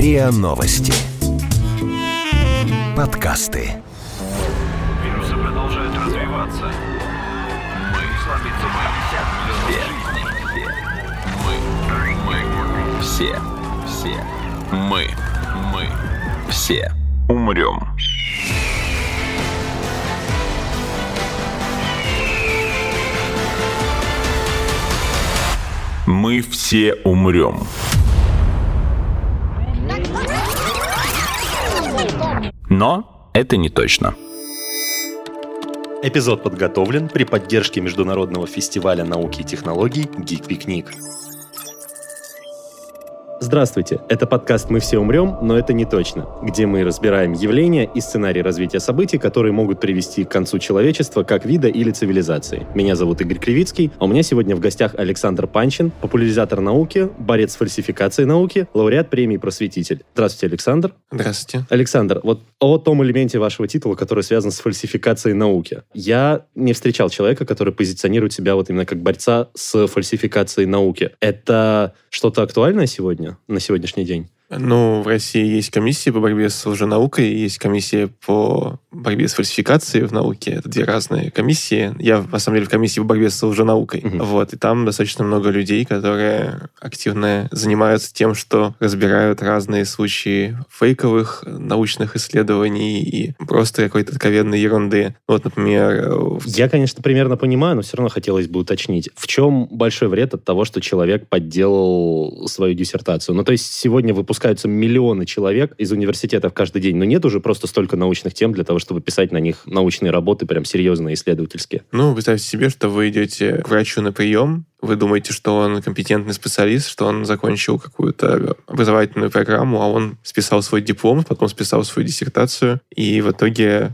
РИА Новости. Подкасты. Вирусы продолжают развиваться. Мы все умрем. Мы все умрем. Но это не точно. Эпизод подготовлен при поддержке международного фестиваля науки и технологий «Гик-пикник». Здравствуйте, это подкаст «Мы все умрем, но это не точно», где мы разбираем явления и сценарии развития событий, которые могут привести к концу человечества как вида или цивилизации. Меня зовут Игорь Кривицкий, а у меня сегодня в гостях Александр Панчин, популяризатор науки, борец с фальсификацией науки, лауреат премии «Просветитель». Здравствуйте, Александр. Здравствуйте. Александр, вот о том элементе вашего титула, который связан с фальсификацией науки. Я не встречал человека, который позиционирует себя вот именно как борца с фальсификацией науки. Это что-то актуальное сегодня, на сегодняшний день? Ну, в России есть комиссия по борьбе с лженаукой, есть комиссия по борьбе с фальсификацией в науке. Это две разные комиссии. Я, на самом деле, в комиссии по борьбе с лженаукой. Вот, и там достаточно много людей, которые активно занимаются тем, что разбирают разные случаи фейковых научных исследований и просто какой-то откровенной ерунды. Вот, например... Я, конечно, примерно понимаю, но все равно хотелось бы уточнить. В чем большой вред от того, что человек подделал свою диссертацию? Ну, то есть сегодня выпускаются миллионы человек из университетов каждый день, но нет уже просто столько научных тем для того, чтобы писать на них научные работы, прям серьезные, исследовательские. Ну, представьте себе, что вы идете к врачу на прием, вы думаете, что он компетентный специалист, что он закончил какую-то образовательную программу, а он списал свой диплом, потом списал свою диссертацию, и в итоге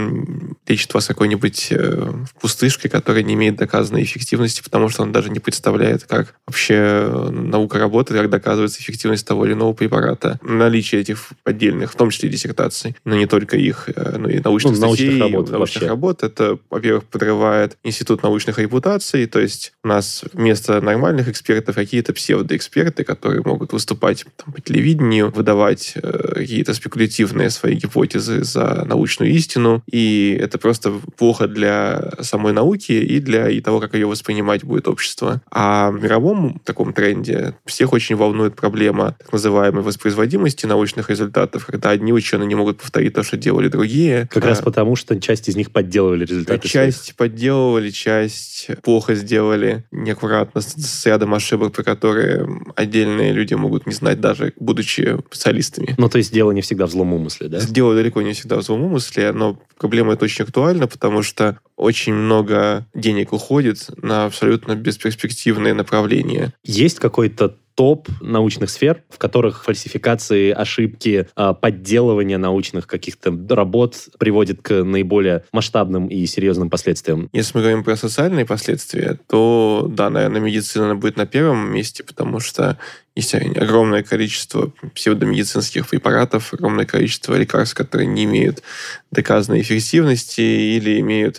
он лечит вас какой-нибудь пустышкой, которая не имеет доказанной эффективности, потому что он даже не представляет, как вообще наука работает, как доказывается эффективность того или иного препарата. Наличие этих поддельных, в том числе диссертаций, но не только их, но и научных статей, научных работ. Это, во-первых, подрывает институт научных репутаций, то есть у нас вместо нормальных экспертов какие-то псевдоэксперты, которые могут выступать там, по телевидению, выдавать какие-то спекулятивные свои гипотезы за научную истину, и это просто плохо для самой науки и для того, как ее воспринимать будет общество. А в мировом таком тренде всех очень волнует проблема так называемой воспроизводимости научных результатов, когда одни ученые не могут повторить то, что делали другие. Как раз потому, что часть из них подделывали результаты. Часть подделывали, часть плохо сделали, неаккуратно, с рядом ошибок, про которые отдельные люди могут не знать, даже будучи специалистами. Ну, то есть дело не всегда в злом умысле, да? Дело далеко не всегда в злом умысле, но проблема эта очень актуальна, потому что очень много денег уходит на абсолютно бесперспективные направления. Есть какой-то топ научных сфер, в которых фальсификации, ошибки, подделывание научных каких-то работ приводит к наиболее масштабным и серьезным последствиям? Если мы говорим про социальные последствия, то, да, наверное, медицина будет на первом месте, потому что есть огромное количество псевдомедицинских препаратов, огромное количество лекарств, которые не имеют доказанной эффективности или имеют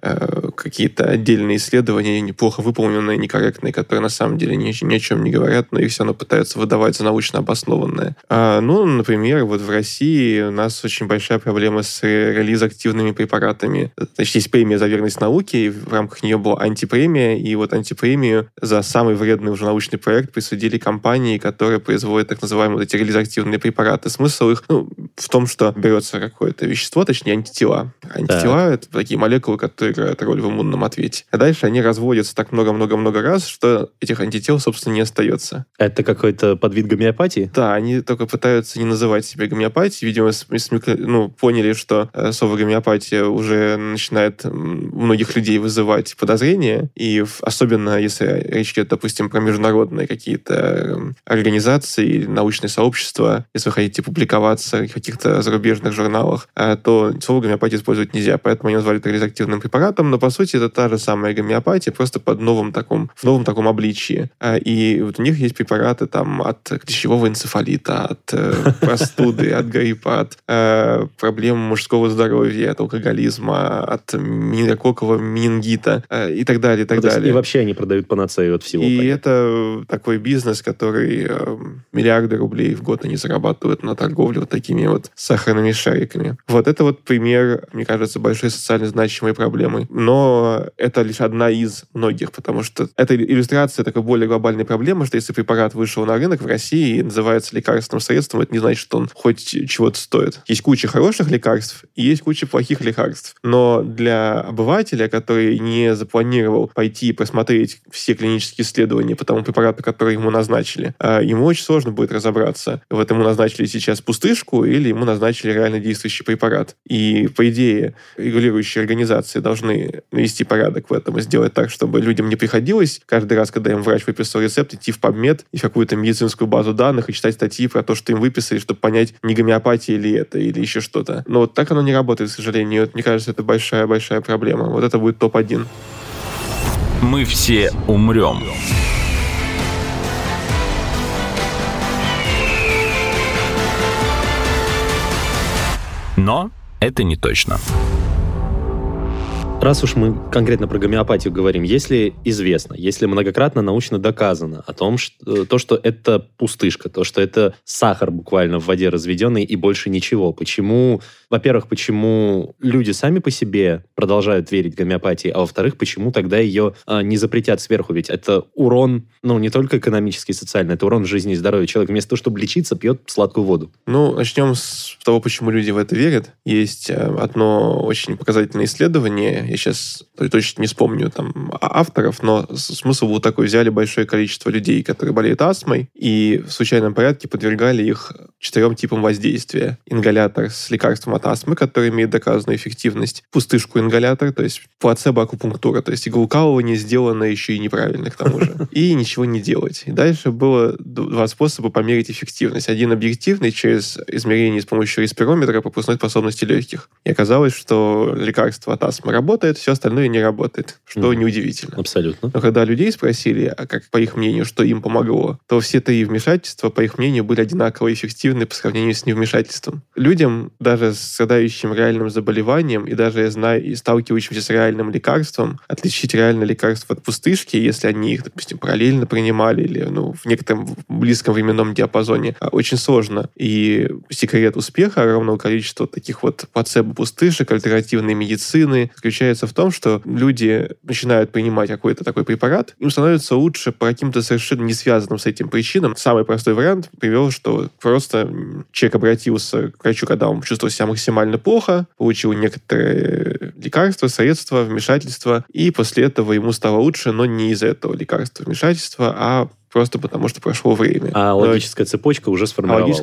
какие-то отдельные исследования, неплохо выполненные, некорректные, которые на самом деле ни о чем не говорят, но их все равно пытаются выдавать за научно обоснованное. Ну, например, вот в России у нас очень большая проблема с релиз-активными препаратами. Значит, есть премия за верность науке, и в рамках нее была антипремия, и вот антипремию за самый вредный уже научный проект присудили компании, которые производят так называемые вот эти релиз-активные препараты. Смысл их в том, что берется какое-то вещество, точнее антитела. Антитела — это такие молекулы, которые играют роль в иммунном ответе. А дальше они разводятся так много-много-много раз, что этих антител, собственно, не остается. Это какой-то подвид гомеопатии? Да, они только пытаются не называть себя гомеопатией. Видимо, поняли, что слово гомеопатия уже начинает у многих людей вызывать подозрения. И особенно, если речь идет, допустим, про международные какие-то организации, научные сообщества, если вы хотите публиковаться, хотите каких-то зарубежных журналах, то слово гомеопатия использовать нельзя, поэтому они назвали это резактивным препаратом, но по сути это та же самая гомеопатия, просто в новом таком обличии. И вот у них есть препараты там от клещевого энцефалита, от простуды, от гриппа, от проблем мужского здоровья, от алкоголизма, от менингококкового менингита и так далее, и так далее. И вообще они продают панацею от всего. И это такой бизнес, который миллиарды рублей в год они зарабатывают на торговле вот такими вот сахарными шариками. Вот это вот пример, мне кажется, большой социально значимой проблемы. Но это лишь одна из многих, потому что это иллюстрация такой более глобальной проблемы, что если препарат вышел на рынок в России и называется лекарственным средством, это не значит, что он хоть чего-то стоит. Есть куча хороших лекарств и есть куча плохих лекарств. Но для обывателя, который не запланировал пойти и посмотреть все клинические исследования по тому препарату, который ему назначили, ему очень сложно будет разобраться. Вот ему назначили сейчас пустышку или ему назначили реально действующий препарат. И, по идее, регулирующие организации должны навести порядок в этом и сделать так, чтобы людям не приходилось каждый раз, когда им врач выписал рецепт, идти в PubMed и в какую-то медицинскую базу данных и читать статьи про то, что им выписали, чтобы понять, не гомеопатия ли это, или еще что-то. Но вот так оно не работает, к сожалению. Вот, мне кажется, это большая-большая проблема. Вот это будет топ-1. Мы все умрем. Но это не точно. Раз уж мы конкретно про гомеопатию говорим, если известно, если многократно научно доказано о том, что это пустышка, то, что это сахар буквально в воде разведенный и больше ничего, почему люди сами по себе продолжают верить гомеопатии, а во-вторых, почему тогда ее не запретят сверху? Ведь это урон, не только экономический и социальный, это урон жизни и здоровья. Человек вместо того, чтобы лечиться, пьет сладкую воду. Начнем с того, почему люди в это верят. Есть одно очень показательное исследование. Я сейчас точно не вспомню там авторов, но смысл был такой. Взяли большое количество людей, которые болеют астмой, и в случайном порядке подвергали их 4 типам воздействия. Ингалятор с лекарством от астмы, который имеет доказанную эффективность. Пустышку-ингалятор, то есть плацебо-акупунктура, то есть иглоукалывание сделано еще и неправильно к тому же. И ничего не делать. И дальше было 2 способа померить эффективность. Один объективный, через измерение с помощью респирометра пропускной способности легких. И оказалось, что лекарство от астмы работает, все остальное не работает, что неудивительно. Абсолютно. Но когда людей спросили, как по их мнению, что им помогло, то все 3 вмешательства, по их мнению, были одинаково эффективны по сравнению с невмешательством. Людям, даже страдающим реальным заболеванием и даже сталкивающимся с реальным лекарством, отличить реальное лекарство от пустышки, если они их, допустим, параллельно принимали или в некотором близком временном диапазоне, очень сложно. И секрет успеха огромного количества таких вот плацебо-пустышек, альтернативной медицины заключается в том, что люди начинают принимать какой-то такой препарат, им становится лучше по каким-то совершенно не связанным с этим причинам. Самый простой вариант привел, что просто человек обратился к врачу, когда он чувствовал себя максимально плохо, получил некоторые лекарства, средства, вмешательства, и после этого ему стало лучше, но не из-за этого лекарства, вмешательства, а просто потому, что прошло время. Логическая цепочка уже сформировалась.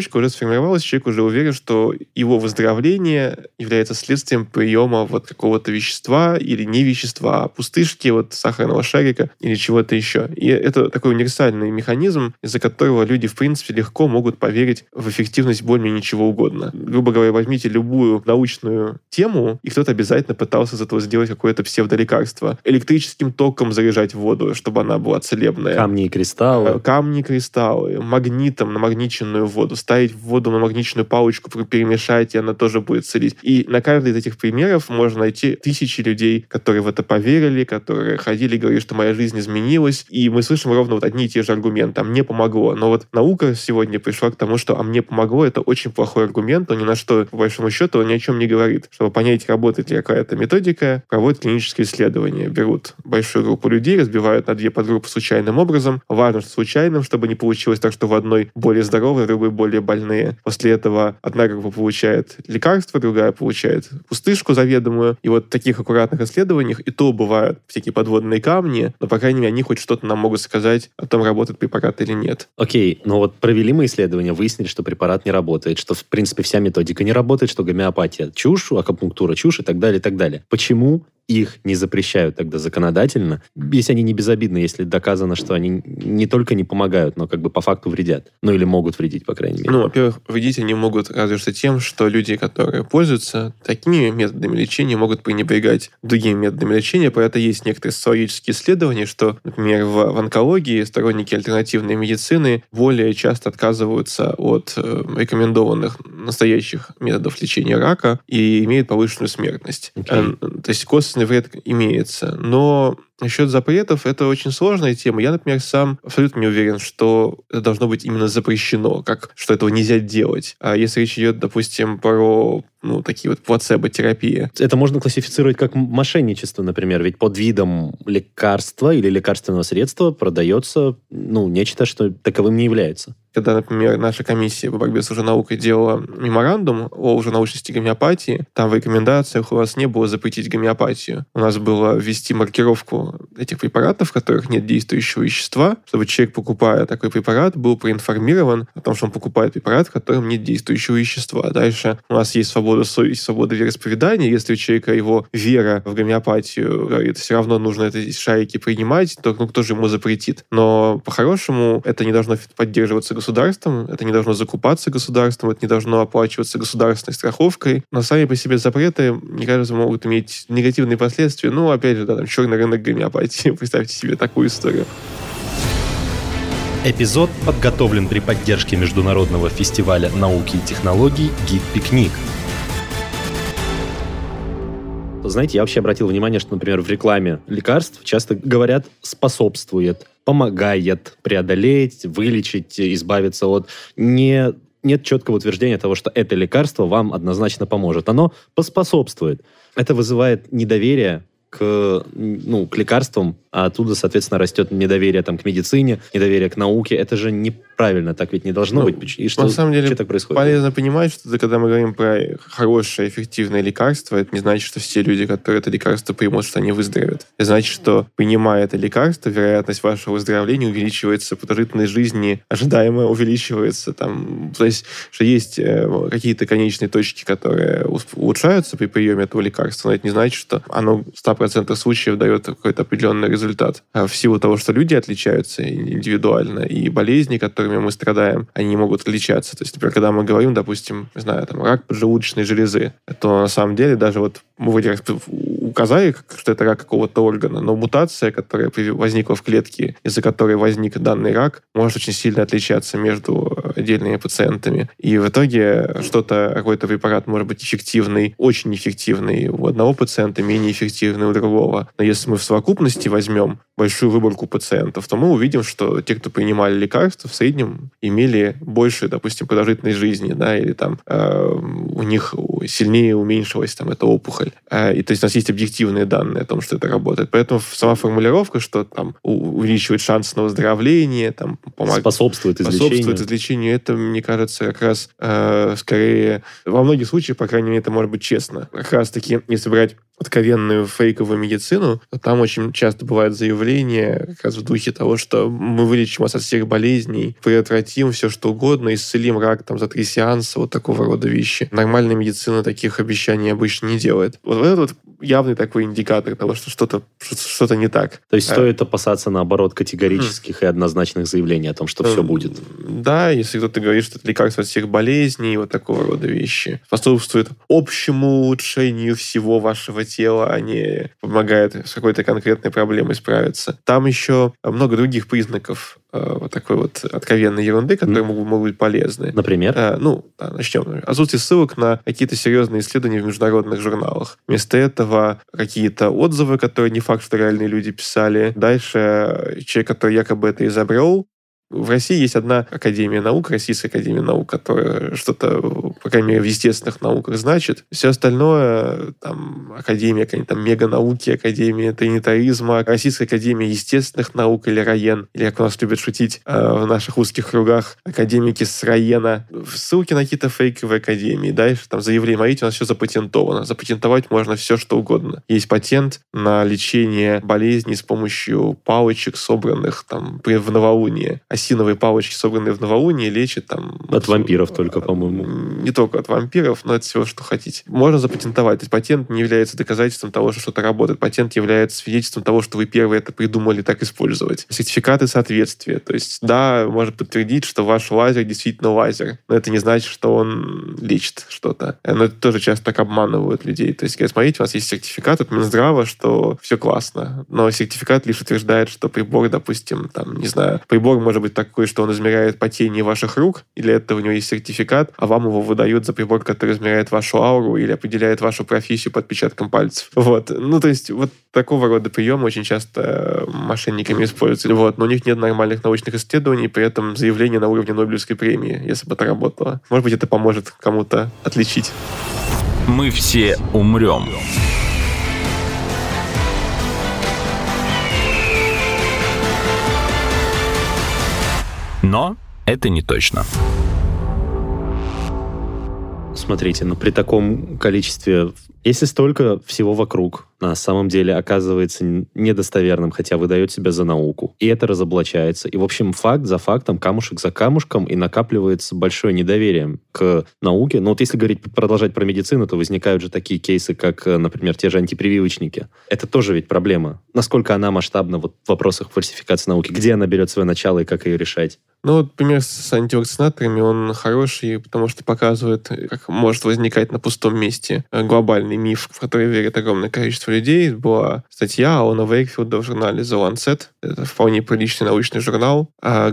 Человек уже уверен, что его выздоровление является следствием приема какого-то вещества или не вещества, а пустышки, сахарного шарика или чего-то еще. И это такой универсальный механизм, из-за которого люди, в принципе, легко могут поверить в эффективность более-менее чего угодно. Грубо говоря, возьмите любую научную тему, и кто-то обязательно пытался из этого сделать какое-то псевдолекарство. Электрическим током заряжать воду, чтобы она была целебная. Камни и кристаллы, магнитом намагниченную воду, ставить в воду намагниченную палочку, перемешать, и она тоже будет целить. И на каждый из этих примеров можно найти тысячи людей, которые в это поверили, которые ходили и говорили, что моя жизнь изменилась, и мы слышим ровно одни и те же аргументы. А мне помогло. Но наука сегодня пришла к тому, что «а мне помогло» — это очень плохой аргумент, он ни на что, по большому счету, он ни о чем не говорит. Чтобы понять, работает ли какая-то методика, проводят клинические исследования. Берут большую группу людей, разбивают на 2 подгруппы случайным образом. Важно, что случайным, чтобы не получилось так, что в одной более здоровые, в другой более больные. После этого одна группа получает лекарство, другая получает пустышку заведомую. И в таких аккуратных исследованиях и то бывают всякие подводные камни, но, по крайней мере, они хоть что-то нам могут сказать о том, работает препарат или нет. Окей, но провели мы исследования, выяснили, что препарат не работает, что, в принципе, вся методика не работает, что гомеопатия чушь, акупунктура чушь и так далее, и так далее. Почему их не запрещают тогда законодательно, если они не безобидны, если доказано, что они не только не помогают, но как бы по факту вредят. Ну или могут вредить, по крайней мере. Ну, во-первых, вредить они могут разве что тем, что люди, которые пользуются такими методами лечения, могут пренебрегать другими методами лечения. Про это есть некоторые социологические исследования, что, например, в онкологии сторонники альтернативной медицины более часто отказываются от рекомендованных настоящих методов лечения рака и имеют повышенную смертность. То есть косвенный вред имеется. Но насчет запретов это очень сложная тема. Я, например, сам абсолютно не уверен, что это должно быть именно запрещено, что этого нельзя делать. А если речь идет, допустим, про такие вот плацебо-терапии. Это можно классифицировать как мошенничество, например, ведь под видом лекарства или лекарственного средства продается нечто, что таковым не является. Когда, например, наша комиссия по борьбе с лженаукой делала меморандум о лженаучности гомеопатии, там в рекомендациях у нас не было запретить гомеопатию. У нас было ввести маркировку этих препаратов, в которых нет действующего вещества, чтобы человек, покупая такой препарат, был проинформирован о том, что он покупает препарат, в котором нет действующего вещества. Дальше у нас есть свобода совести, свобода вероисповедания. Если у человека его вера в гомеопатию говорит, все равно нужно эти шарики принимать, то кто же ему запретит? Но по-хорошему это не должно поддерживаться государством, это не должно закупаться государством, это не должно оплачиваться государственной страховкой. Но сами по себе запреты, мне кажется, могут иметь негативные последствия. Опять же, там черный рынок гомеопатии. Представьте себе такую историю. Эпизод подготовлен при поддержке Международного фестиваля науки и технологий «Гид-пикник». Знаете, я вообще обратил внимание, что, например, в рекламе лекарств часто говорят «способствует», «помогает преодолеть», «вылечить», «избавиться от». Нет четкого утверждения того, что это лекарство вам однозначно поможет. Оно поспособствует. Это вызывает недоверие к лекарствам, а оттуда, соответственно, растет недоверие к медицине, недоверие к науке. Это же неправильно, так ведь не должно быть. И что, на самом деле, так происходит? полезно понимать, что когда мы говорим про хорошее, эффективное лекарство, это не значит, что все люди, которые это лекарство примут, что они выздоровеют. Это значит, что, принимая это лекарство, вероятность вашего выздоровления увеличивается, продолжительность жизни ожидаемо увеличивается. То есть, что есть какие-то конечные точки, которые улучшаются при приеме этого лекарства, но это не значит, что оно 100% случаев дает какой-то определенный результат. А в силу того, что люди отличаются индивидуально, и болезни, которыми мы страдаем, они не могут отличаться. То есть, например, когда мы говорим, допустим, рак поджелудочной железы, то на самом деле даже мы вроде указали, что это рак какого-то органа, но мутация, которая возникла в клетке, из-за которой возник данный рак, может очень сильно отличаться между отдельными пациентами. И в итоге какой-то препарат может быть эффективный, очень эффективный у одного пациента, менее эффективный у другого. Но если мы в совокупности возьмем большую выборку пациентов, то мы увидим, что те, кто принимали лекарства, в среднем имели больше, допустим, продолжительность жизни, или у них сильнее уменьшилась эта опухоль. И то есть у нас есть объективные данные о том, что это работает. Поэтому сама формулировка, что увеличивает шанс на выздоровление, способствует излечению, это, мне кажется, как раз скорее во многих случаях, по крайней мере, это может быть честно. Как раз-таки, если брать откровенную фейковую медицину, то там очень часто бывают заявления как раз в духе того, что мы вылечим вас от всех болезней, предотвратим все, что угодно, исцелим рак за 3 сеанса, такого рода вещи. Нормальная медицина таких обещаний обычно не делает. Это явный такой индикатор того, что что-то не так. То есть стоит опасаться, наоборот, категорических и однозначных заявлений о том, что все будет. Да, если кто-то говорит, что это лекарство от всех болезней, такого рода вещи, способствует общему улучшению всего вашего тела, а не помогает с какой-то конкретной проблемой справиться. Там еще много других признаков такой откровенной ерунды, которые могут быть полезны. Например? Начнем. Отсутствие ссылок на какие-то серьезные исследования в международных журналах. Вместо этого какие-то отзывы, которые не факт, что реальные люди писали. Дальше человек, который якобы это изобрел. В России есть одна академия наук, Российская академия наук, которая что-то, по крайней мере, в естественных науках значит. Все остальное, академия какие-то меганауки, академия тринитаризма, Российская академия естественных наук или РАЕН, или, как у нас любят шутить в наших узких кругах, академики с РАЕНа. Ссылки на какие-то фейковые академии. Дальше заявление, смотрите, у нас все запатентовано. Запатентовать можно все, что угодно. Есть патент на лечение болезней с помощью палочек, собранных в новолуние. осиновые палочки, собранные в новолуние, лечит там... От вампиров только, по-моему. Не только от вампиров, но от всего, что хотите. Можно запатентовать. То есть патент не является доказательством того, что что-то работает. Патент является свидетельством того, что вы первые это придумали так использовать. Сертификаты соответствия. То есть, да, можно подтвердить, что ваш лазер действительно лазер. Но это не значит, что он лечит что-то. Но это тоже часто так обманывают людей. То есть, говорят, смотрите, у нас есть сертификат от Минздрава, что все классно. Но сертификат лишь утверждает, что прибор, допустим, там, не знаю, прибор может быть такой, что он измеряет потение ваших рук, и для этого у него есть сертификат, а вам его выдают за прибор, который измеряет вашу ауру или определяет вашу профессию по отпечаткам пальцев. Вот. Ну, то есть, вот такого рода приемы очень часто мошенниками используются. Вот. Но у них нет нормальных научных исследований, при этом заявление на уровне Нобелевской премии, если бы это работало. Может быть, это поможет кому-то отличить. Мы все умрем. Но это не точно. Смотрите, при таком количестве... Если столько всего вокруг на самом деле оказывается недостоверным, хотя выдает себя за науку, и это разоблачается, и, в общем, факт за фактом, камушек за камушком, и накапливается большое недоверие к науке. Но вот если продолжать про медицину, то возникают же такие кейсы, как, например, те же антипрививочники. Это тоже ведь проблема. Насколько она масштабна в вопросах фальсификации науки? Где она берет свое начало и как ее решать? Ну, вот пример с антивакцинаторами, он хороший, потому что показывает, как может возникать на пустом месте глобальный миф, в который верит огромное количество людей. Была статья Алана Вейкфилда в журнале The Lancet. Это вполне приличный научный журнал,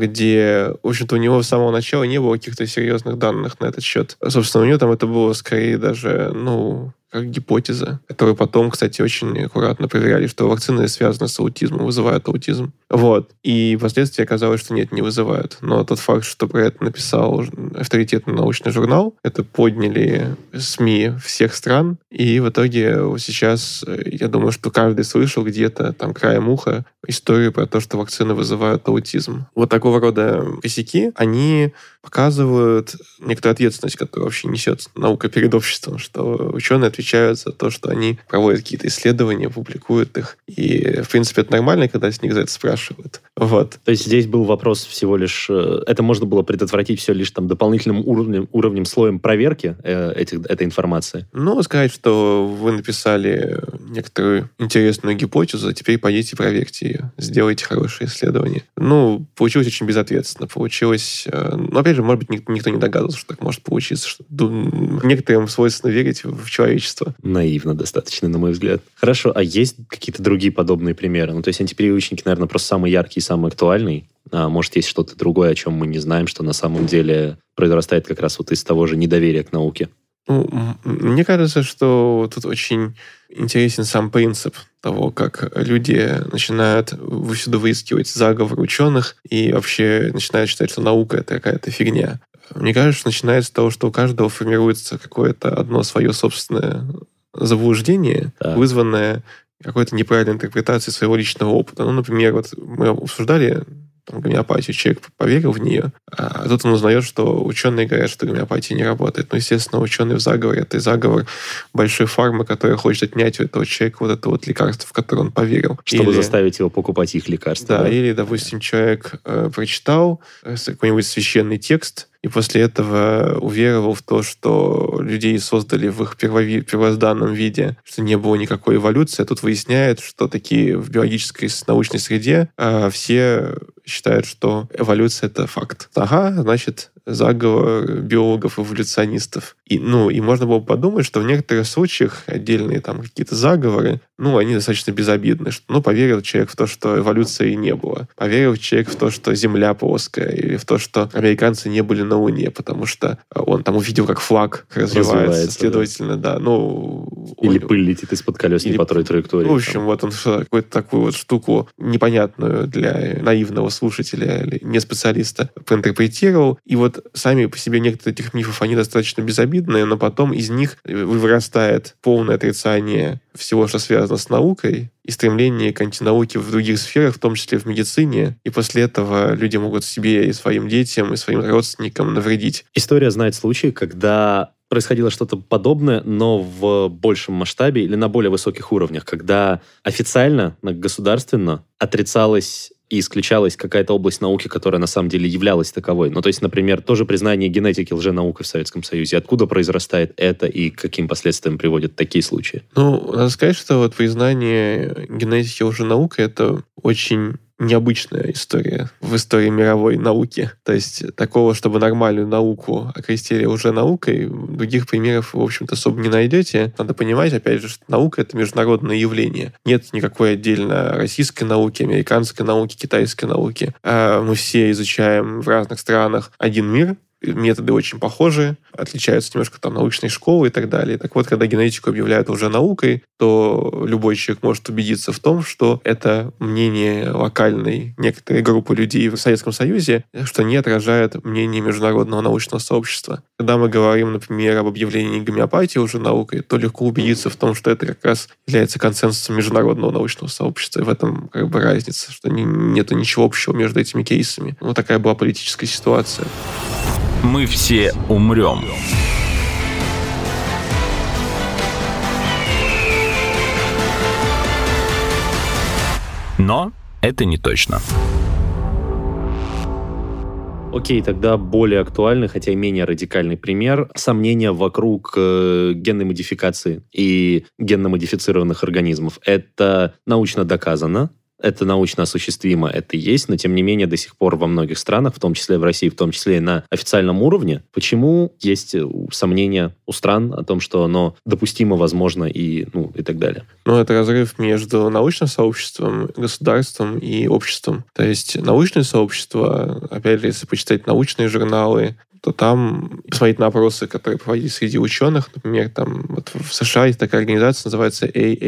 где, в общем-то, у него с самого начала не было каких-то серьезных данных на этот счет. Собственно, у него там это было скорее даже, как гипотеза, которую потом, кстати, очень аккуратно проверяли, что вакцины связаны с аутизмом, вызывают аутизм. Вот. И впоследствии оказалось, что нет, не вызывают. Но тот факт, что про это написал авторитетный научный журнал, это подняли СМИ всех стран, и в итоге сейчас, я думаю, что каждый слышал где-то там краем уха историю про то, что вакцины вызывают аутизм. Вот такого рода косяки, они показывают некоторую ответственность, которую вообще несет наука перед обществом, что ученые отвечают за то, что они проводят какие-то исследования, публикуют их. И, в принципе, это нормально, когда с них за это спрашивают. Вот. То есть здесь был вопрос всего лишь... Это можно было предотвратить все лишь там дополнительным уровнем, слоем проверки этой информации? Сказать, что вы написали некоторую интересную гипотезу, а теперь пойдите проверьте ее, сделайте хорошее исследование. Получилось очень безответственно. Получилось... опять же, может быть, никто не догадывался, что так может получиться. Что некоторым свойственно верить в человечество. Наивно достаточно, на мой взгляд. Хорошо, а есть какие-то другие подобные примеры? То есть антипрививочники, наверное, просто самый яркий и самый актуальный. А может, есть что-то другое, о чем мы не знаем, что на самом деле произрастает как раз из того же недоверия к науке? Мне кажется, что тут очень интересен сам принцип того, как люди начинают всюду выискивать заговор ученых и вообще начинают считать, что наука — это какая-то фигня. Мне кажется, что начинается с того, что у каждого формируется какое-то одно свое собственное заблуждение, вызванное какой-то неправильной интерпретацией своего личного опыта. Например, вот мы обсуждали гомеопатию, человек поверил в нее, а тут он узнает, что ученые говорят, что гомеопатия не работает. Естественно, ученые в заговоре. Это заговор большой фармы, которая хочет отнять у этого человека вот это вот лекарство, в которое он поверил. Чтобы заставить его покупать их лекарства. Да, или, допустим, человек прочитал какой-нибудь священный текст, и после этого уверовал в то, что людей создали в их первозданном виде, что не было никакой эволюции. А тут выясняет, что такие в биологической научной среде все считают, что эволюция — это факт. Значит, заговор биологов-эволюционистов. И можно было бы подумать, что в некоторых случаях отдельные там какие-то заговоры, они достаточно безобидны. Что, поверил человек в то, что эволюции не было. Поверил человек в то, что Земля плоская, или в то, что американцы не были на Луне, потому что он там увидел, как флаг развивается. Следовательно, да. Или пыль летит из-под колес не по той траектории. В общем, вот он какую-то такую вот штуку непонятную для наивного слушателя или не специалиста проинтерпретировал. И вот сами по себе некоторые этих мифов, они достаточно безобидные, но потом из них вырастает полное отрицание всего, что связано с наукой, и стремление к антинауке в других сферах, в том числе в медицине. И после этого люди могут себе и своим детям, и своим родственникам навредить. История знает случаи, когда происходило что-то подобное, но в большем масштабе или на более высоких уровнях, когда официально, государственно отрицалось и исключалась какая-то область науки, которая на самом деле являлась таковой. Ну, то есть, например, тоже признание генетики лженаукой в Советском Союзе. Откуда произрастает это и к каким последствиям приводят такие случаи? Ну, надо сказать, что вот признание генетики лженаукой — это очень необычная история в истории мировой науки. То есть такого, чтобы нормальную науку окрестили лженаукой, других примеров, в общем-то, особо не найдете. Надо понимать, опять же, что наука — это международное явление. Нет никакой отдельно российской науки, американской науки, китайской науки. Мы все изучаем в разных странах один мир, методы очень похожи, отличаются немножко там научные школы и так далее. Так вот, когда генетику объявляют лженаукой, то любой человек может убедиться в том, что это мнение локальной некоторой группы людей в Советском Союзе, что не отражает мнение международного научного сообщества. Когда мы говорим, например, об объявлении гомеопатии лженаукой, то легко убедиться в том, что это как раз является консенсусом международного научного сообщества. И в этом как бы разница, что нету ничего общего между этими кейсами. Вот такая была политическая ситуация. Мы все умрем. Но это не точно. Окей, тогда более актуальный, хотя и менее радикальный пример. Сомнения вокруг генной модификации и генно-модифицированных организмов. Это научно доказано. Это научно осуществимо, это есть, но тем не менее до сих пор во многих странах, в том числе в России, в том числе и на официальном уровне, почему есть сомнения у стран о том, что оно допустимо, возможно и так далее. Ну, это разрыв между научным сообществом, государством и обществом. То есть научное сообщество, опять же, если почитать научные журналы, то там посмотреть на опросы, которые проводились среди ученых. Например, там вот в США есть такая организация, называется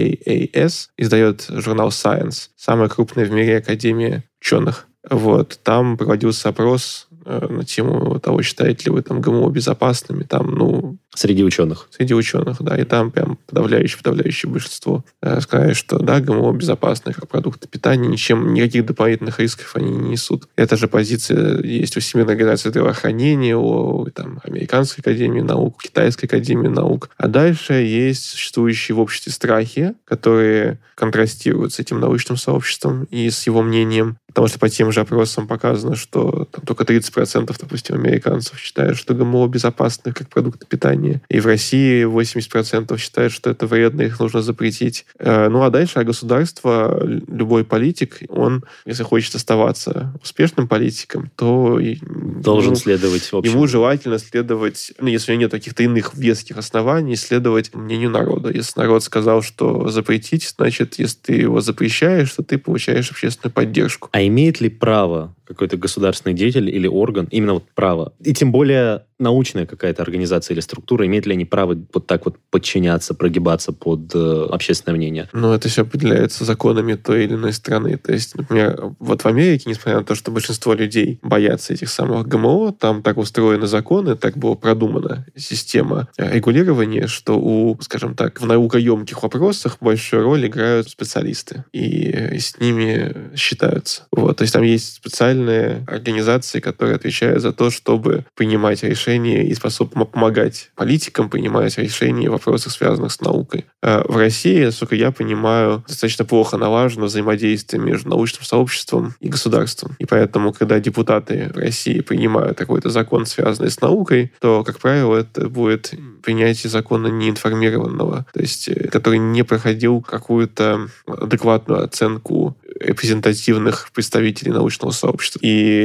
AAAS, издает журнал Science, самая крупная в мире академия ученых. Вот. Там проводился опрос на тему того, считаете ли вы там ГМО безопасными. Там, среди ученых. Среди ученых, да. И там прям подавляющее большинство сказали, что да, ГМО безопасны как продукты питания, никаких дополнительных рисков они не несут. Эта же позиция есть у Всемирной организации здравоохранения, у Американской академии наук, Китайской академии наук. А дальше есть существующие в обществе страхи, которые контрастируют с этим научным сообществом и с его мнением. Потому что по тем же опросам показано, что там только 30%, допустим, американцев считают, что ГМО безопасны как продукты питания. И в России 80% считают, что это вредно, их нужно запретить. А дальше государство, любой политик, он, если хочет оставаться успешным политиком, то должен следовать общему. Ему желательно следовать, если у него нет каких-то иных веских оснований, следовать мнению народа. Если народ сказал, что запретить, значит, если ты его запрещаешь, то ты получаешь общественную поддержку. А имеет ли право какой-то государственный деятель или орган, именно право, и тем более научная какая-то организация или структура, имеет ли они право вот так вот подчиняться, прогибаться под общественное мнение? Это все определяется законами той или иной страны. То есть, например, вот в Америке, несмотря на то, что большинство людей боятся этих самых ГМО, там так устроены законы, так была продумана система регулирования, что скажем так, в наукоемких вопросах большую роль играют специалисты, и с ними считаются. Вот. То есть там есть специальные организации, которые отвечают за то, чтобы принимать решения и способны помогать политикам принимать решения в вопросах, связанных с наукой. В России, насколько я понимаю, достаточно плохо налажено взаимодействие между научным сообществом и государством. И поэтому, когда депутаты в России принимают какой-то закон, связанный с наукой, то, как правило, это будет принятие закона неинформированного, то есть который не проходил какую-то адекватную оценку репрезентативных представителей научного сообщества.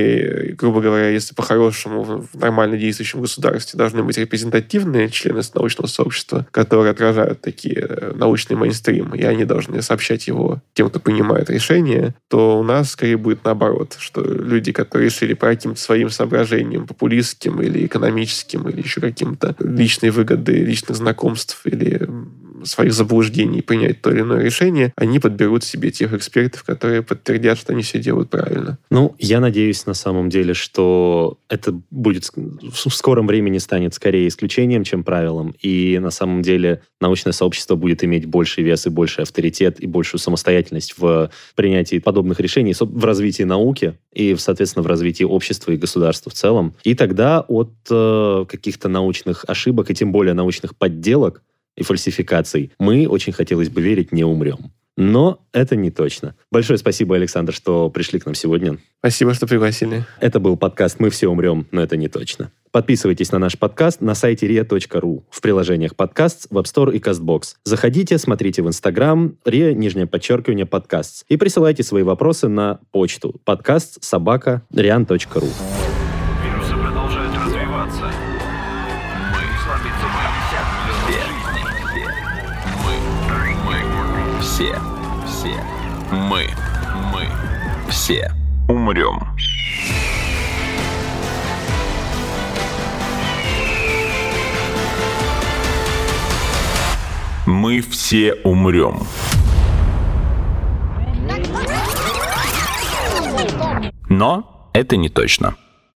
И, грубо говоря, если по-хорошему в нормально действующем государстве должны быть репрезентативные члены научного сообщества, которые отражают такие научные мейнстримы, и они должны сообщать его тем, кто принимает решения, то у нас скорее будет наоборот, что люди, которые решили по каким-то своим соображениям популистским или экономическим, или еще каким-то личной выгоды, личных знакомств или своих заблуждений принять то или иное решение, они подберут себе тех экспертов, которые подтвердят, что они все делают правильно. Я надеюсь на самом деле, что это будет в скором времени станет скорее исключением, чем правилом, и на самом деле научное сообщество будет иметь больший вес и больший авторитет и большую самостоятельность в принятии подобных решений, в развитии науки и, соответственно, в развитии общества и государства в целом. И тогда от каких-то научных ошибок и тем более научных подделок и фальсификаций мы, очень хотелось бы верить, не умрем. но это не точно. Большое спасибо, Александр, что пришли к нам сегодня. Спасибо, что пригласили. Это был подкаст «Мы все умрем, но это не точно». Подписывайтесь на наш подкаст на сайте ria.ru, в приложениях подкаст, в App Store и CastBox. Заходите, смотрите в Instagram, ria_подкаст, и присылайте свои вопросы на почту podcast@rian.ru. Вирусы продолжают развиваться. Мы все умрем. Мы все умрем. Но это не точно.